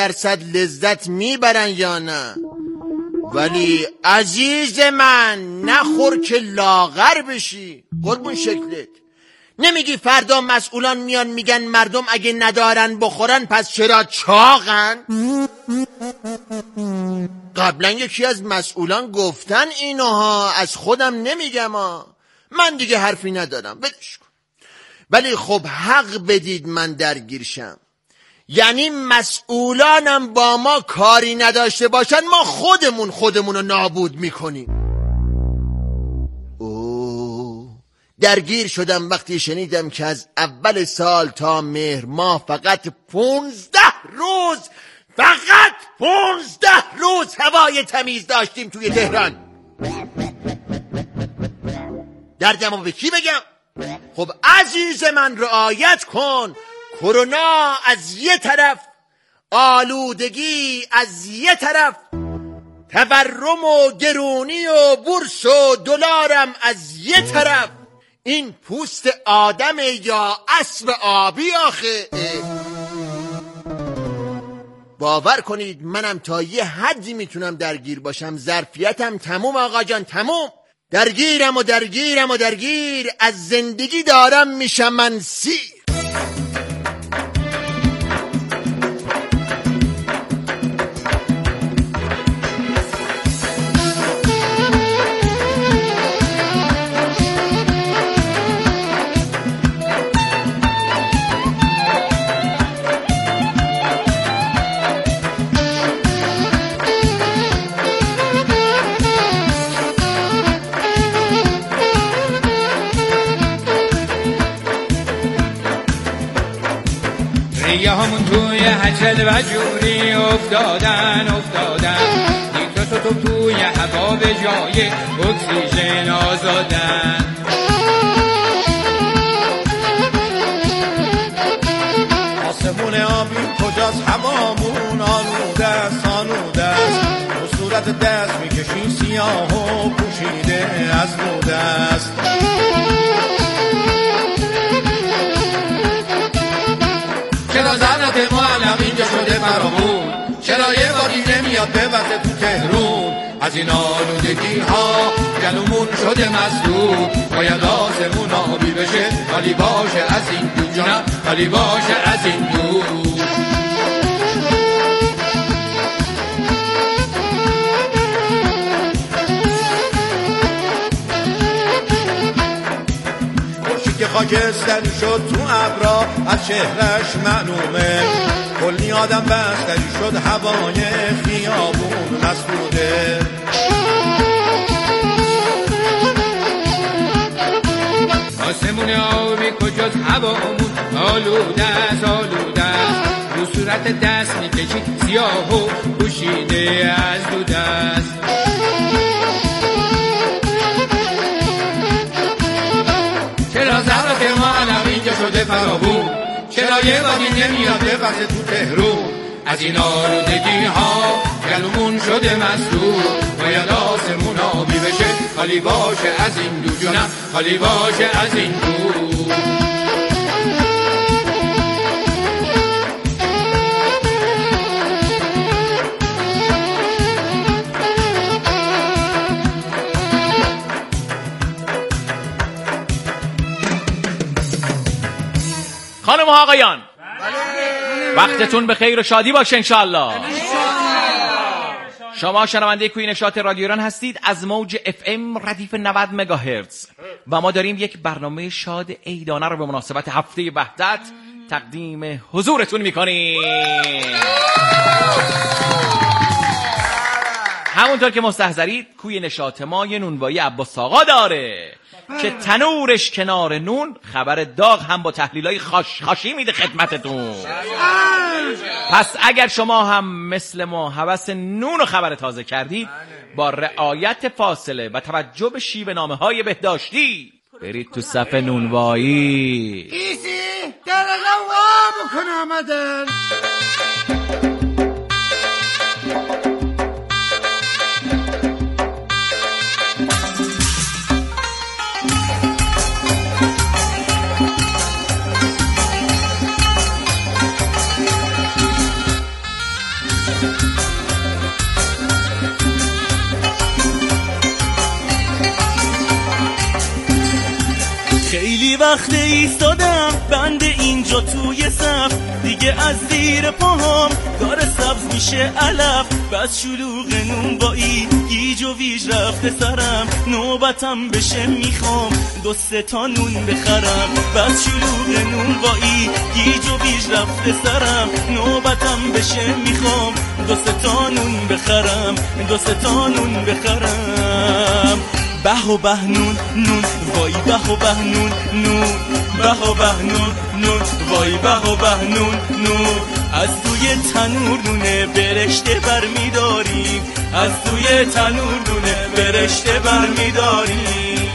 100% لذت میبرن یا نه. ولی عزیز من نخور که لاغر بشی. قربون شکلت. نمیگی فردا مسئولان میان میگن مردم اگه ندارن بخورن پس چرا چاقن؟ قبلا یکی از مسئولان گفتن اینوها، از خودم نمیگم من دیگه حرفی ندارم، بدش کن. ولی خب حق بدید من درگیرشم. یعنی مسئولانم با ما کاری نداشته باشن، ما خودمون رو نابود میکنیم. درگیر شدم وقتی شنیدم که از اول سال تا مهر ماه فقط 15 روز هوای تمیز داشتیم توی تهران. دردمو به کی بگم؟ خب عزیز من رعایت کن. کرونا از یه طرف، آلودگی از یه طرف، تورم و گرونی و بورس و دلارم از یه طرف. این پوست آدم یا اسب آبی آخه؟ باور کنید منم تا یه حدی میتونم درگیر باشم. ظرفیتم تموم آقا جان، تموم. درگیرم و از زندگی دارم میشم من سیر. ریه همون توی حجل و جوری افتادن نیتروتو توی هوا به جای اکسیژن آزادن. آسمون آبی کجاست، هوامون آلوده است. تو صورت دست میکشی سیاه و پوشیده از روده است. چرا زنت معلم اینجا شده فراوون؟ چرا یه باری نمیاد ببرده تو تهرون؟ از این آلودگی ها گلومون شده مسدود. باید آسمون آبی بشه، خالی باشه از این دو جانم، خالی باشه از این دو. که خاکستری شد تو ابرا از شهرش معلومه. کلی آدم بستری شد هوای خیابون مسدوده. آسمون آبی کجاست، هوامون آلوده است. رو صورت دست میکشی سیاه و پوشیده از دود است. چرا ذرات ما علم اینجا شده فراوون؟ چرا یه باری نمیاد بپسه تو تهرون؟ از این آلودگی ها گلومون شده مسدود. باید آسمون آبی بشه، خالی باشه از این دو جانم، خالی باشه از این دو. خانم و آقایان، وقتتون به خیر و شادی باشه انشالله. شما شنونده کوی نشاط رادیو ایران هستید از موج FM ردیف 90 مگاهرتز و ما داریم یک برنامه شاد عیدانه رو به مناسبت هفته وحدت تقدیم حضورتون میکنیم. همونطور که مستحضرید کوی نشاط ما یه نونوایی عباس آقا داره که تنورش کنار نون خبر داغ هم با تحلیلای خاشخاشی میده خدمتتون. پس اگر شما هم مثل ما هوس نون و خبر تازه کردید، با رعایت فاصله و توجه به شیوه نامه های بهداشتی برید تو صف نونوایی. ایسی درقه وا بکن آمدن. خیلی وقت ایستادم بند اینجا توی صف، دیگه از زیر پاهام داره سبز میشه علف. بس شلوغ نونوایی گیج و ویج رفته سرم، نوبتم بشه میخوام 2-3 تا نون بخرم. بس شلوغ نونوایی گیج و ویج رفته سرم، نوبتم بشه میخوام 2-3 تا نون بخرم، 2-3 تا نون بخرم. به و به نون نون وای به و به نون نون، به و به نون نون وای به و به نون نون. از توی تنور نونه برشته برمیداریم، از توی تنور نونه برشته برمیداریم.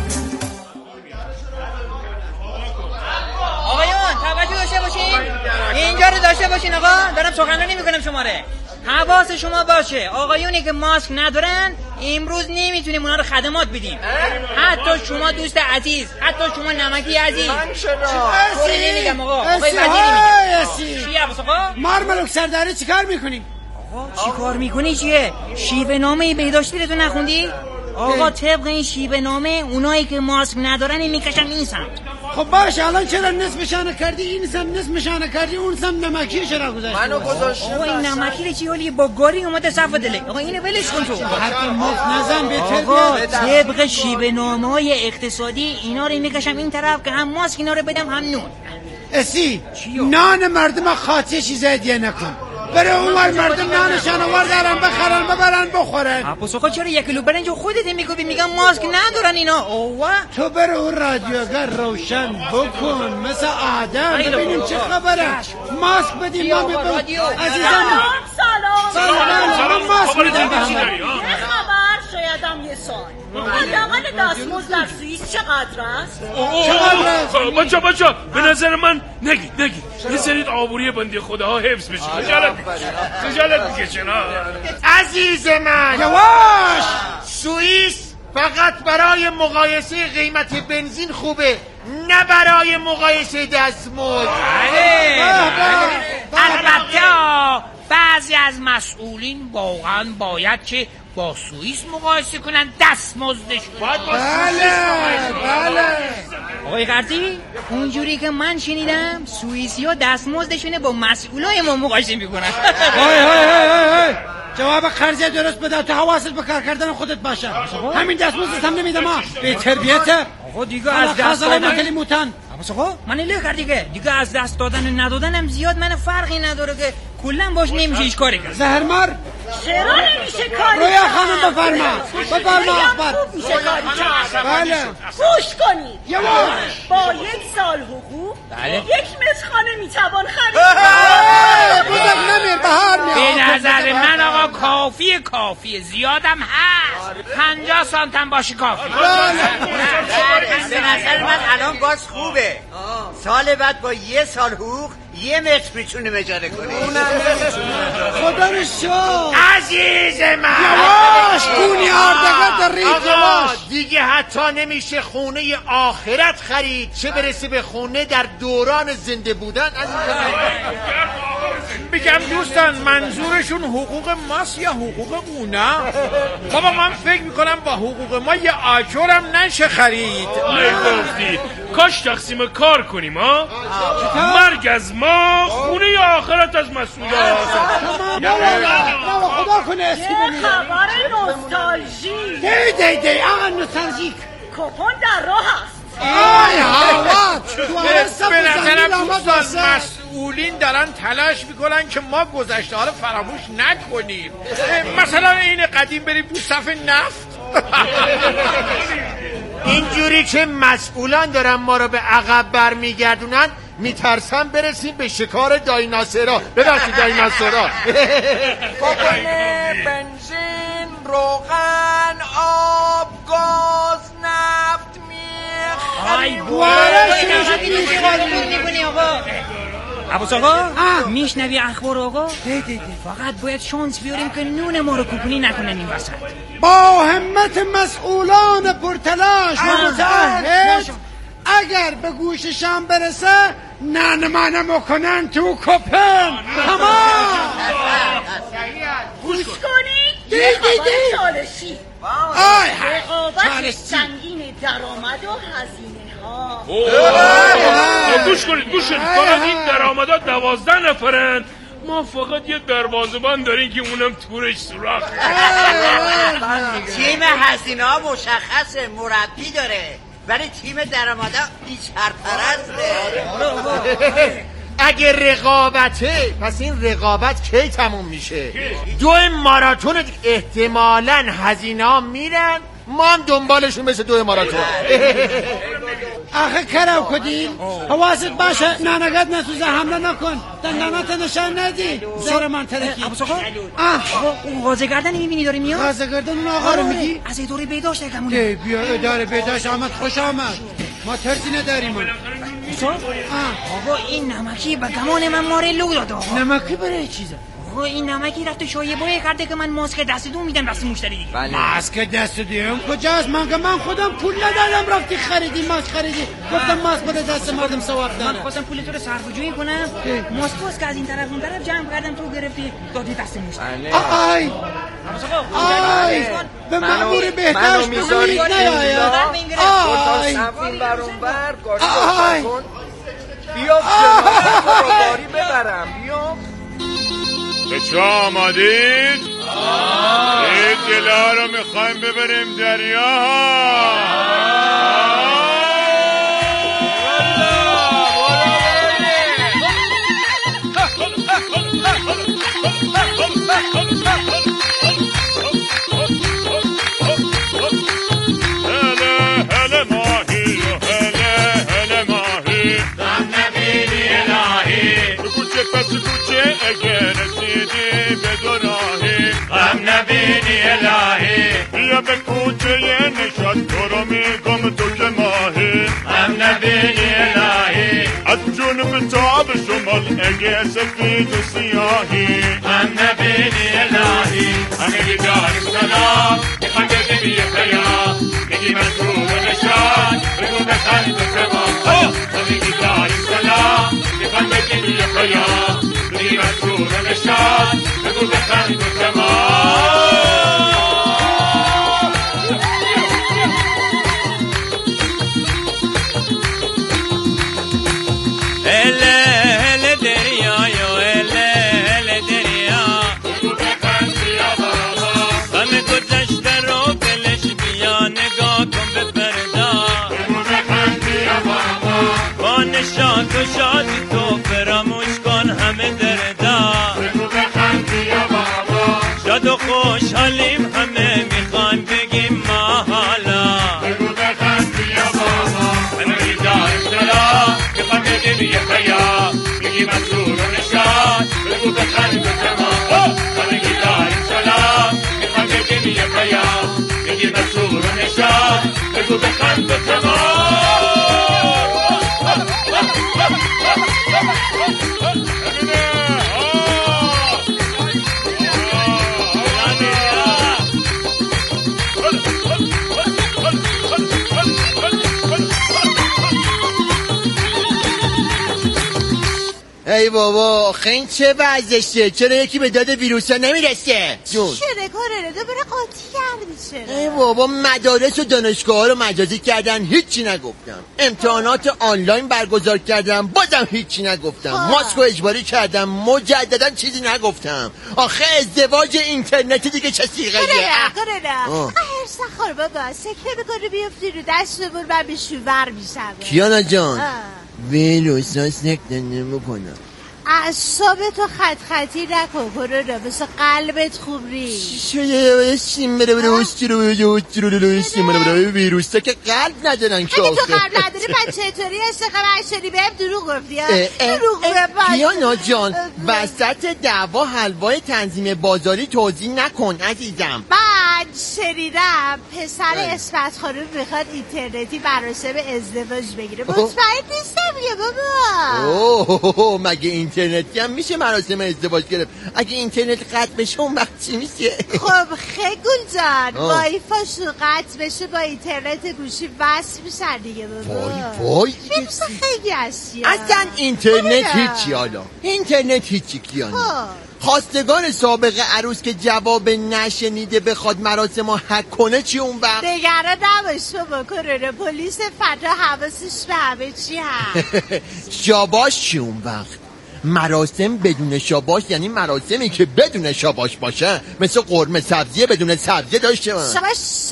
آقایون توجه داشته باشین، اینجا رو داشته باشین. آقا دارم سخنرانی میکنم شماره. حواس شما باشه آقایونی که ماسک ندارن امروز نمیتونیم اونا رو خدمات بدیم. حتی شما دوست عزیز، حتی شما نمکی عزیز. من چرا؟ طوری نمیگم آقا. آقای وزیری میگم. چی عباس آقا؟ مارملوک سرداری چیکار میکنی؟ آقا چی کار میکنی چیه؟ شیوه نامه بهداشتی رو تو نخوندی؟ آقا طبق این شیوه نامه اونایی که ماسک ندارن میکشن این سمت. خب باشه الان چرا نصفشانه کردی؟ این سم نصفشانه کردی، اون سم نمکی چرا گذاشتی؟ منو گذاشتی. آقا این نمکی چی حالی با گاری اومده صف دله. آقا اینو ولش کن تو. حرف مفت نزن بهتر. آقا طبق شیوه نامه‌های اقتصادی اینا رو میکشم این طرف که هم ماسک اینا رو بدم هم نون. اسی نان مردم خاطی چیز هدیه نکن. برای اونور مردم نانشان آور دارن بخرن ببرن بخورن. عباس آقا چرا 1 کیلو برنج خودت میگی میگم ماسک ندارن اینا؟ اوه تو برای اون رادیوگر روشن بکن مثل آدم ببینیم چه خبره. ماسک بدیم ما ببینیم عزیزم. سلام ماسک بدیم. خبر شایدم یه سال حداقل دستمزد در سوئیس چقدر است؟ بچه به نظر من نگید بذارید آبروی بنده خداها حفظ بشه. خجالت میکشه نه عزیز من یواش. سوئیس فقط برای مقایسه قیمت بنزین خوبه، نه برای مقایسه دستمزد. البته بعضی از مسئولین واقعا باید که با سوئیس مقایسه کنن دستمزدشون. بله آقای قرطی اونجوری که من شنیدم سوئیسی‌ها دستمزدشونه با مسئولای ما مقایسه میکنن. های جواب قرضه درست بده تو حواست به کار کردن خودت باشه. همین دستمزد هم نمیدم ها به تربیته. آقا دیگه از دست دادن موتن. آقا من له دیگه از دست دادن و ندادنم زیاد من فرقی نداره که کلا باش نمیشه هیچ کاری کرد. زهرمار چرا نمیشه کاری رویا خانم بفرما اخبار. میشه کاری کرد. بله گوش کنید. یواش. با 1 سال حقوق یک مصخانه میتوان خرید. بزرگ نمیر بهار میاد. به نظر من آقا کافیه زیادم هست. 50 سانتم باشه کافی. به نظر من الان باز خوبه. سال بعد با 1 سال حقوق 1 متر میتونیم اجاره کنیم. خدا رو شکر. عزیز من یواش گونی آردگت ریز یواش. دیگه حتی نمیشه خونه آخرت خرید، چه برسه به خونه در دوران زنده بودن. میگم دوستان منظورشون حقوق ماست یا حقوق اونا؟ بابا من فکر میکنم با حقوق ما یه آجرم نشه خرید. گفتی کاش تقسیم کار کنیم ها. مرگ از ما خونه آخرت از مسئولان. خدا کنه اسی ببینیم. خبر نوستالژی. دی آقا نوستالژیک. کپون در راه است. آی هوا به نظرم دوستان مسئولین دارن تلاش میکنن که ما گذشته ها رو فراموش نکنیم. مثلا این قدیم بریم تو صف نفت. اینجوری که مسئولان دارن ما رو به عقب برمیگردونن میترسم برسیم به شکار دایناسورا. ببخشید دایناسورا. کپون بنزین، روغن، آب، گاز، نفت، ای میکنی آقا. عباس آقا میشنوی اخبار آقا؟ فقط باید شانس بیاریم که نون ما رو کوپونی نکنن این وسط. با همت مسئولان پرتلاش و متعهد اگر به گوششان برسه ننمانه مکنن تو کپن. تمام. دیدی؟ چالشی آی رقابت سنگین درآمد و هزینه ها. گوش کنید فقط این درآمدها 12 نفرن. ما فقط یه دروازه‌بان داریم که اونم تورش سوراخه. تیم هزینه ها مشخصه، مربی داره، ولی تیم درآمدها هیچ سرپرسته. اگه رقابته پس این رقابت کی تموم میشه؟ 2 ماراتون احتمالاً هزینه ها میرن، ما هم دنبالشون مثل 2 ماراتون. آخه کرم کدیم حواست باشه نانگت نسوزه حمله نکن دندانات نشان ندی زیر من ترکی. ابو ساقا اون غازه‌گردن میبینی داره میاد؟ غازه‌گردن اون آقا رو میگی؟ از اداره بهداشت کمونه. بیا اداره بهداشت آمد، خوش آمد، ما ترسی نداریم. آقا این نمکی به گمان من ماره لو داد. نمکی برای چیزه؟ آقا این نمکی رفت شایعه کرده که من ماسک دست دو میدم دست مشتری دیگه. ماسک دست دوم کجاست؟ من خودم پول ندادم رفتی خریدی ماسک خریدی. گفتم ماسک بده دست مردم ثواب داره. من خواستم پول تو رو صرفه‌جویی کنم. ماسک که از این طرف اون طرف جمع کردم تو گرفتی دادی دست مشتری. آی به مأمور بهداشت بگویید نیاید. آی سمتین برون بر گاشت کن. بیا باری ببرم بیا. به چه آمادید؟ این جلا رو میخوایم ببریم دریا. اگه رسیدی به دو راهی غم نبینی الهی بیا به کوچه نشاط تو رو میگم تو که ماهی غم نبینی الهی از جنوب تا به شمال اگه سفید و سیاهی غم نبینی الهی همه داریم سلام میخوام بگیم یه پیام میگی من تو رو نشاط بگو بخند و تمام همه داریم سلام میخوام بگیم یه پیام میگی من تو رو نشاط بگو بخند و تمام تو شادی تو فراموش کن همه دردا شاد و خوشحالیم همه میخوان بگیم ما حالا همه داریم سلام میخوان بگیم یه خیام بگیم از سور و نشاد بگو بخند و تمام همه داریم سلام میخوان بگیم یه خیام بگیم از سور و نشاد بگو بخند و تمام ای بابا آخه این چه وضعشه؟ چرا یکی به داد ویروسا نمیرسه؟ جون چرا کاره بره قاطی کرده چرا؟ ای بابا مدارس و دانشگاه ها رو مجازی کردن هیچی نگفتم، امتحانات آنلاین برگزار کردم بازم هیچی نگفتم، ماسک اجباری کردم مجددا چیزی نگفتم. آخه ازدواج اینترنتی دیگه چه سیغه‌ایه؟ کاره هرسا خور بابا سکته بکنه بیفتی رو دستمون من به شوور میشم. کیانا جان ویروسا سکته نمیکنم. اعصابتو خطی نکن کرونا مثل قلبت خوب نیست. شده سیم بره ویروسا که قلب ندارن که اگه تو قلب نداری من چطوری استقبال بهم دروغ گفتی؟ کیانا جان وسط دعوا حلوای تنظیم بازاری توضیح نکن عزیزم. من شنیدم پسر اسمت خانم میخواد اینترنتی مراسم ازدواج بگیره. مطمئن نیستم یه بابا. مگه اینترنتی هم میشه مراسم ازدواج گرفت؟ اگه اینترنت قطع بشه اون وقت چی میشه؟ خب خیگول جان وایفاشون قطع بشه با اینترنت گوشی وصل میشن دیگه بابا. وای خیلی هستی اصلا اینترنت هیچی. حالا اینترنت هیچی کیانه خواستگار سابق عروس که جواب نشنیده بخواد مراسمو حک کنه چی اون وقت؟ نگران نباش بابا، کرونا پلیس فدا حواسش به همه چی هست. شاباش چی اون وقت؟ مراسم بدون شاباش یعنی مراسمی که بدون شاباش باشه، مثل قرمه سبزی بدون سبزی داشته من. شاباش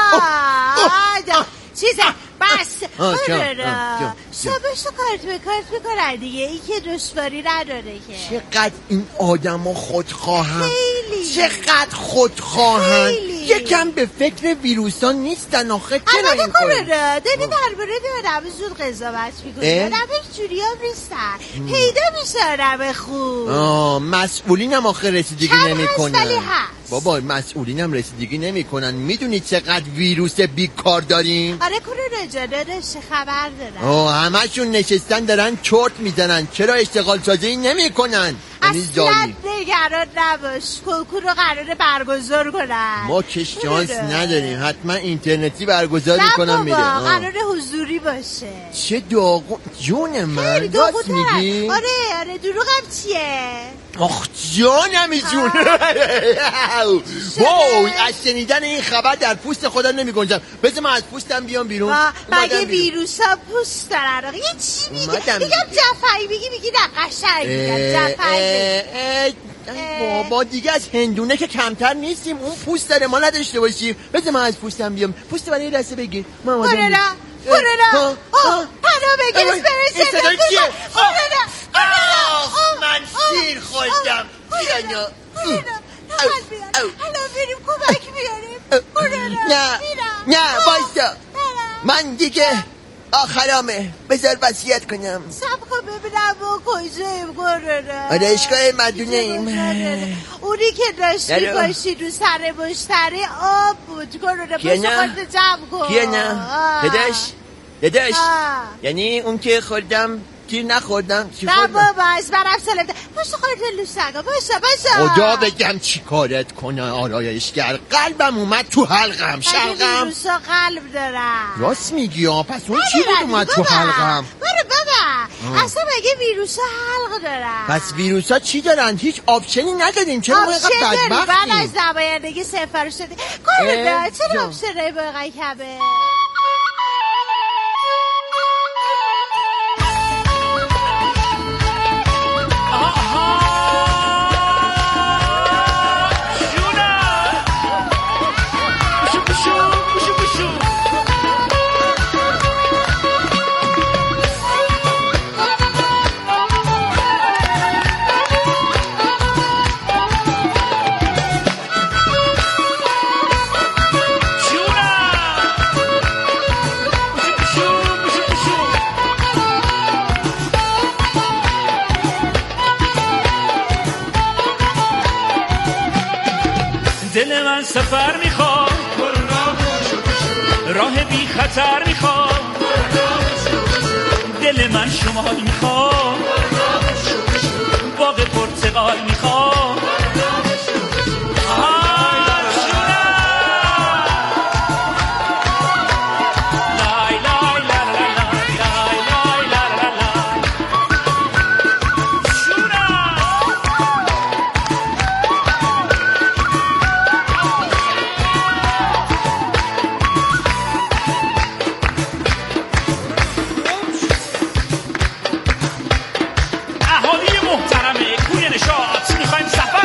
چیزه بس شاباش تو کارت به کارت میکنن دیگه، این که دشواری نداره که. چقدر این آدم ها خودخواهن، چقدر خودخواهن، یکم به فکر ویروسان نیستن آخه. چرا این کاره داری درباره آدم زود قضاوت میکنی؟ آدم جوری هم نیستن، پیدا میشه آدم خوب. مسئولین هم آخه رسیدگی نمیکنن بابا، مسئولین هم رسیدگی نمیکنن. میدونی چقدر ویروس بیکار داریم؟ آره کرونا جان چه خبر دارن؟ همشون نشستن دارن چرت میزنن. چرا اشتغال سازی نمیکنن؟ اصلا نگران نباش، کنکور رو قراره برگزار کنن. ما که شانس نداریم، حتما اینترنتی برگزار میکنن. میره قراره حضوری باشه. چه داغون جون من، راست میگی؟ آره دروغم چیه؟ آخ جانمی جون. واو، از شنیدن این خبر در پوست خودم نمی گنجم. بذار من از پوستم بیام بیرون. مگه ویروس ها پوست دارن؟ یه چی میگم جفایی میگی نه قشنگ میگم جفایی. بابا دیگه از هندونه که کمتر نیستیم، اون پوست داره ما نداشته باشیم. بذار من از پوستم بیام. پوست برای دسته بگیر. کرونا پناه بگیر این صدای چیه؟ من سیر خوردم. الان بریم کمک بیاریم. نه بایستا، من دیگه آخرامه. بذار وصیت کنم. سب کن ببینم ما کجاییم کرونا. آره اشکال مدونه ایم. اونی که داشتی باشی رو سر مشتری آب بود کرونا. کیه نه؟ کیه نه؟ داداش یعنی اون که خوردم تیر نخوردم. نه بابا از برم سالم ده پاشو خورده لوسگا. باشه خدا بگم چی کارت کنه آرایشگر. قلبم اومد تو حلقم. شلقم ویروسا قلب دارن. راست میگی پس اون چی بود اومد تو حلقم؟ بابا اصلا مگه ویروسا حلق دارن؟ پس ویروسا چی دارن؟ هیچ آپشنی نداریم. چرا ما اینقدر بدبختیم؟ من از نمایندگی سفارش دادیم. کرونا چرا آپشنای باقی کمه؟ دل من سفر میخواد، راه بی خطر میخواد. دل من شمال میخواد، باغ پرتقال میخواد. محترمه کوی نشاط میخوایم سفر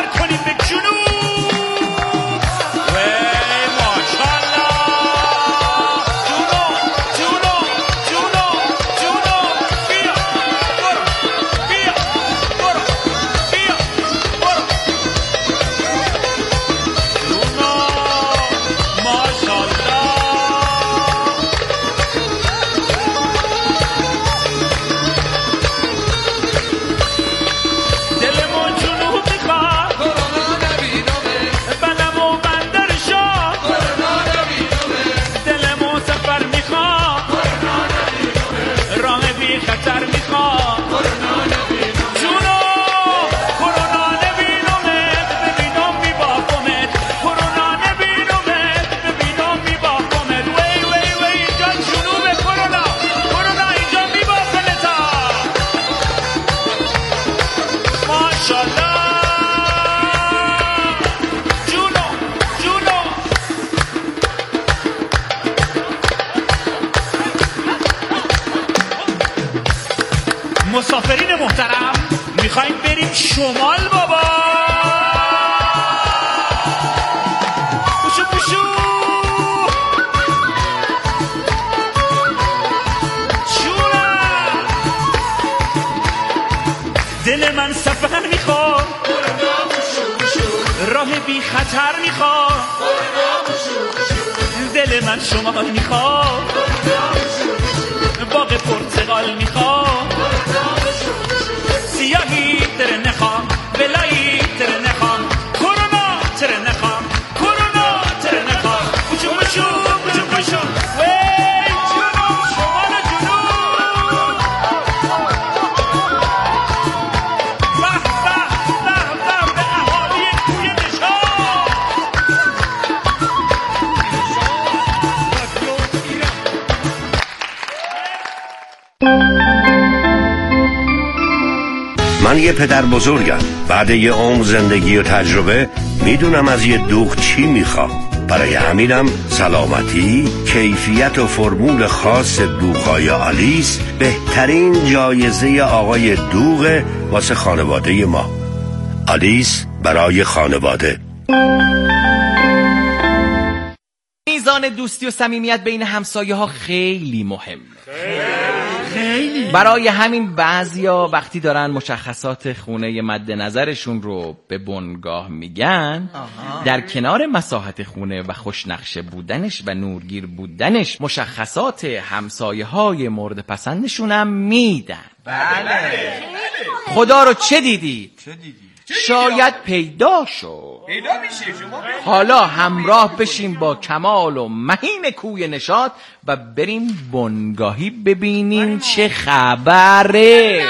شمال بابا پوشو پوشو جونم دل من سفر میخواد راه بی خطر میخواد دل من شمال میخواد باغ پرتقال میخواد سیاهی تر نخوام بلایی تر نخوام کرونا تر نخوام کرونا تر نخوام پوشو پوشو پوشو پوشو وی جنوب شمال جنوب به به اهالی کوی نشان من یه پدر بزرگم. بعد یه عمر زندگی و تجربه میدونم از یه دوغ چی میخوام. برای همینم سلامتی، کیفیت و فرمول خاص دوغ‌های آلیس بهترین جایزه آقای دوغ واسه خانواده ما. آلیس برای خانواده. میزان دوستی و صمیمیت بین همسایه ها خیلی مهمه. خیلی. برای همین بعضیا وقتی دارن مشخصات خونه مد نظرشون رو به بنگاه میگن، در کنار مساحت خونه و خوشنقشه بودنش و نورگیر بودنش مشخصات همسایه های مورد پسندشون هم میدن. بله. خدا رو چه دیدی؟ شاید پیدا شو. پیدا میشه شما. حالا همراه بشیم با کمال و مهین کوی نشاط و بریم بنگاهی ببینیم چه خبره.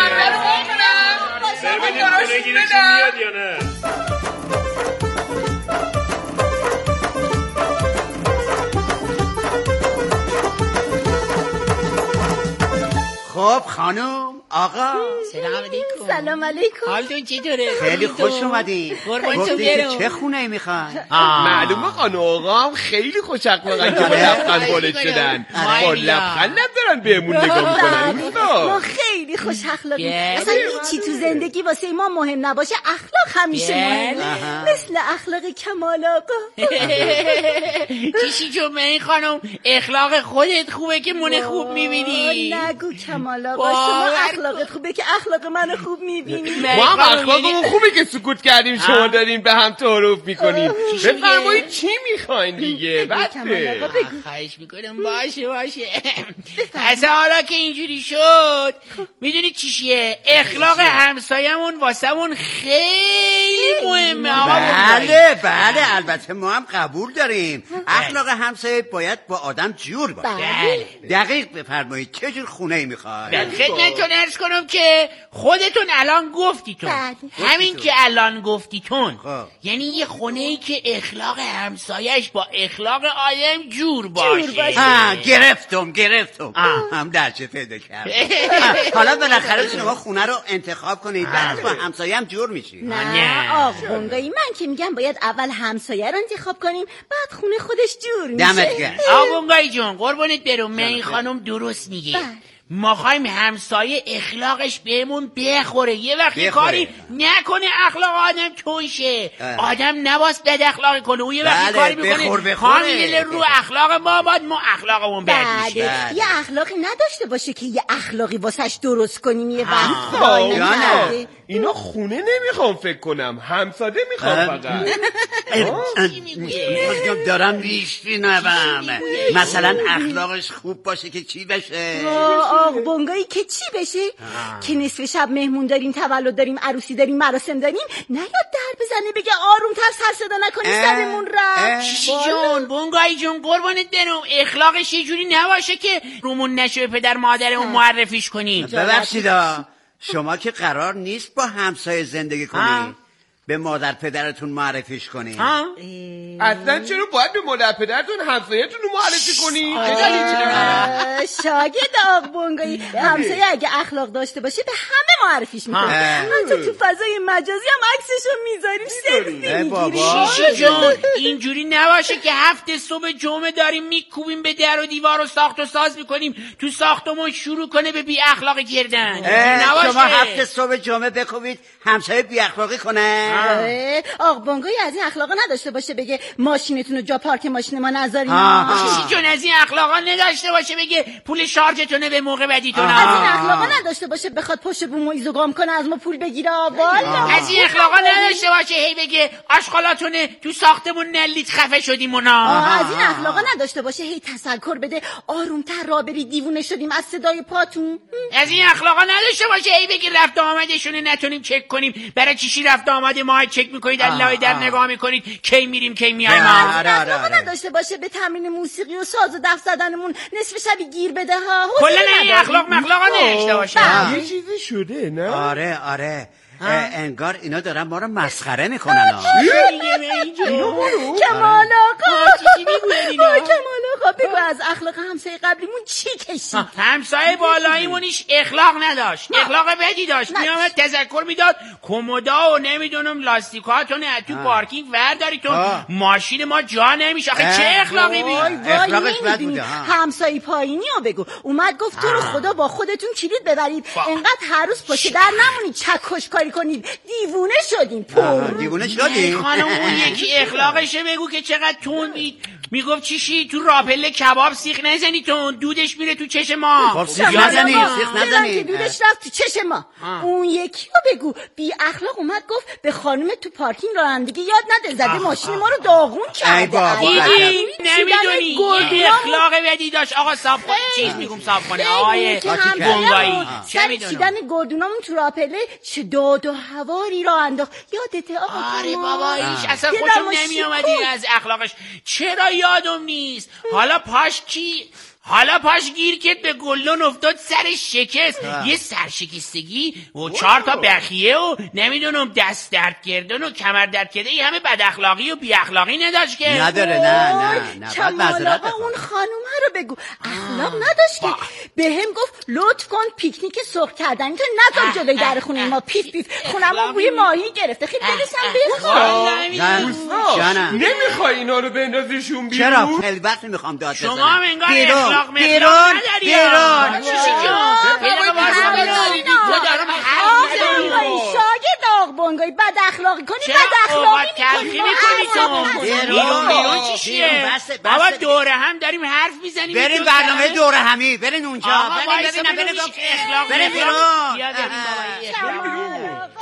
خب خانم آقا سلام علیکم. سلام علیکم. حالتون چطوره؟ خیلی خوش اومدین. قربانتون برم. چه خونه میخوان؟ معلومه خانم آقا هم خیلی خوش اخلاقن که با لبخند بالد شدن. با لبخند ندارن بهمون نگاه میکنن. ما خیلی خوش اخلاقیم. اصلا هیچی تو زندگی واسه ما مهم نباشه، اخلاق همیشه مهمه. مثل اخلاق کمال آقا. چیشی جمعه این خانم اخلاق خودت خوبه که من خوب میبینی. نگو کمال آقا، شما اخلاقت خوبه که اخلاق من خوب میبینی. ما هم اخلاقمون خوبه که سکوت کردیم شما دارین به هم تعارف میکنیم. بفرمایید چی میخواین دیگه؟ بده خواهش میکنم. باشه اصلا حالا که اینجوری شد میدونی چیشیه؟ اخلاق همسایمون واسمون خیلی مهمه. بله البته ما هم قبول داریم. اخلاق همسایه باید با آدم جور باشه. دقیق بفرمایید چه جور خونه میخواید؟ خدمتتون عرض کنم که خودتون الان گفتیتون. همین که الان گفتیتون یعنی یه خونه‌ای که اخلاق همسایش با اخلاق آدم جور باشه. گرفتم هم درچه پیدا کرد. حالا بالاخره شما خونه رو انتخاب کنید، بعد با همسایه هم جور میشید. نه آقا بونگایی، من که میگم باید اول همسایه رو انتخاب کنیم بعد خونه خودش جور میشه. دمت گرم. آقا بونگایی جون قربونت برم، من این خانم درست میگه. ما خواهیم همسایه اخلاقش بهمون بخوره. یه وقتی کاری نکنه اخلاق آدم توشه. آدم نباست بد اخلاقی کنه. او یه وقتی کاری میکنه کامل رو اخلاق ما باید ما اخلاقمون بد میشه. یه اخلاقی نداشته باشه که یه اخلاقی واسش درست کنیم. یه وقت اینا خونه نمیخوام فکر کنم، همساده میخوام فقط. دارم میشنوم. مثلا اخلاقش خوب باشه که چی بشه؟ آقا بونگایی که چی بشه؟ که نصف شب مهمون داریم، تولد داریم، عروسی داریم، مراسم داریم، نیاد در بزنه بگه آرومتر سر صدا نکنی سرمون رفت. چی جون بونگایی جون قربانت برم، اخلاقش یه جوری نباشه که رومون نشه پدر مادرمون معرفیش کنیم. ببخشید شما که قرار نیست با همسایه زندگی کنید، به مادر پدرتون معرفیش کنید. اصلا چرا باید به مادر پدرتون همسایه‌تون رو معرفی کنید؟ شاگرد آق بونگایی، همسایه اگه اخلاق داشته باشه به همه معرفیش میکنیم. حتی تو فضای مجازی هم عکسشو میذاریم، سلفی میگیریم. شیشی جون اینجوری نباشه که هفته صبح جمعه داریم میکوبیم به در و دیوار و ساخت و ساز میکنیم تو ساختمون شروع کنه به بی اخلاقی کردن. شما هفته صبح جمعه بکوبید همسایه بی اخلاقی کنه. آق بانگوی از این اخلاقا نداشته باشه بگه ماشینتون رو جا پارک ماشین ما نذارین. شیشی جون از این اخلاقا نداشته باشه بگه پول شارژتونه به موقع بدیتون. از این اخلاقا نداشته باشه بخواد پشت بومو ایزوگام کنه از ما پول بگیره. از این اخلاقا نداشته باشه هی بگه آشغالاتونه تو ساختمون نلیت خفه شدیم اونا. از این اخلاقا نداشته باشه هی تذکر بده آرومتر راه بری دیوونه شدیم از صدای پاتون. از این اخلاقا نداشته باشه هی بگه رفت آمدشونه نتونیم چک کنیم. برای چیشی رفت آمده ما چک میکنید الله در نگاه میکنید کی میریم کی میایم. از این اخلاقا نداشته باشه به تمرین موسیقی و ساز و دف زدنمون نصف شبی گیر بده ها. کلا این اخلاق مخلاقا نداشته باشه. یه چیزی شده نه؟ آره انگار اینا دارن ما رو مسخره میکنن. کمال آقا بگو از اخلاق همسایه قبلیمون چی کشید؟ همسایه بالاییمونیش اخلاق نداشت، اخلاق بدی داشت. میامد تذکر میداد کمودا و نمیدونم لاستیکاتون تو پارکینگ ورداریتون ماشین ما جا نمیشه. آخه چه اخلاقی بید؟ اخلاقش بد بوده. همسایه پایینی رو بگو اومد گفت تو رو خدا با خودتون کلید ببرید انقدر هر روز پشت در نمونید چکش کاری کنید دیوونه شدیم. دیوونه شدیم خانم اون یکی اخلاقشه بگو که چقدر تون بید. میگفت چیشی تو راپله کباب سیخ نزنی تون دودش میره تو چش ما. خب سیخ نزنی که دودش رفت تو چش ما. اون یکی رو بگو بی اخلاق اومد گفت به خانم تو پارکینگ رانندگی یاد نده زده ماشین ما رو داغون کرده. دیدی نمیدونی اخلاق بدی داشت. آقا صاحب چیز میگم صاحب کنه آقای بونگایی چه میدونم چیدن گردونامون تو راپله چه داد و هواری را انداخت یادته آقا؟ آره بابا ایش اصلا خوشم نمیامدی از اخلاقش. چرا یادم نیست. حالا پاش گیر کرد به گلدون افتاد سرش شکست. یه سرشکستگی و 4 تا بخیه و نمیدونم دست درد کردن و کمر درد کرده. این همه بد اخلاقی و بی اخلاقی نداشت که نداره. نه کمال آقا اون خانومه رو بگو اخلاق نداشت که به هم گفت لطف کن پیکنیک سرخ کردنی تو نذار جلوی در خونه ما. پیف خونمون بوی ماهی گرفته. خیلی برسم بخواه. نمیخوای اینا رو بندازیشون بیرون؟ چرا؟ خیلی وقت میخوام داد بزنم. شما هم انگار اخلاق بیرون شاگرد آق بانگایی بد اخلاقی کنی بد اخلاقی بیرون چیشیه؟ بابا دوره هم داریم حرف میزنیم. بریم برنامه دوره همی برین اونجا. بریم بیرون.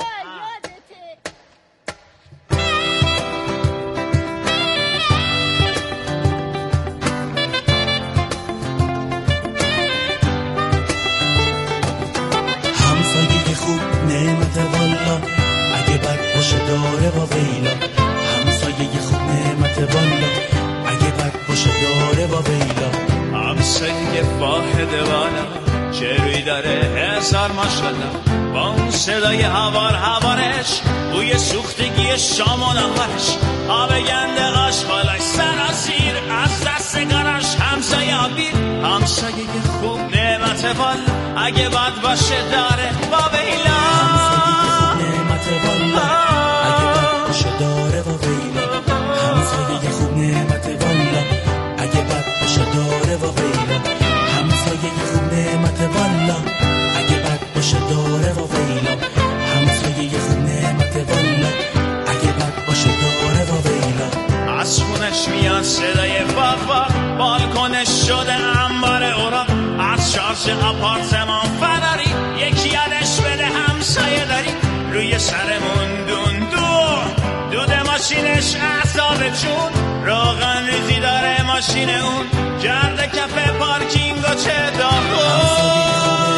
نعمت والا اگه بد باشه داره با ویلا. همسایه خوب نعمت والا اگه بد باشه داره با ویلا. همسایه واحد والا چه روی داره هزار ماشالله. با اون صدای هوارش بوی سوختگی شام و نهارش آب گنده آشغالش سراسیر از دستگاراش همسایه آبیر. همسایه خوب نعمت والا اگه بد باشه داره با ویلا. نعمت والا اگه بد باشه داره با ویلا. همسایه خوب نعمت والا اگه بد باشه داره با ویلا. همسایه خوب نعمت والا اگه بد باشه داره با ویلا. همسایه خوب نعمت والا اگه بد باشه داره با ویلا. از خونش میاد صدای باغ بالکنش شده انبار اوراق. از شارژ آپارتمان فراری یکی یادش بده همسایه داری. روی سرمون دود ماشینش اعصاب چون روغن ریزی داره ماشین اون. گرد کف پارکینگ و چه داغون.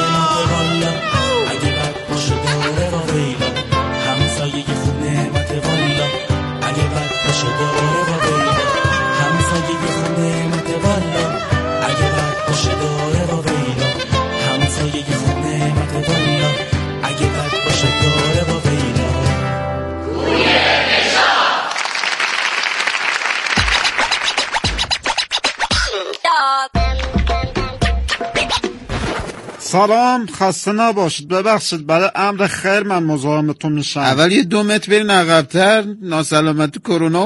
اگه بد باشه داره با ویلا. همسایه خوب نعمت والا اگه بد باشه داره با ویلا. همسایه خوب نعمت والا اگه بد باشه داره با ویلا. همسایه خوب نعمت والا اگه بد باشه داره با ویلا. سلام، خسته نباشید. ببخشید برای امر خیر من مزاحمتون میشم. اول یه 2 متر برین عقب‌تر، ناسلامتی کرونا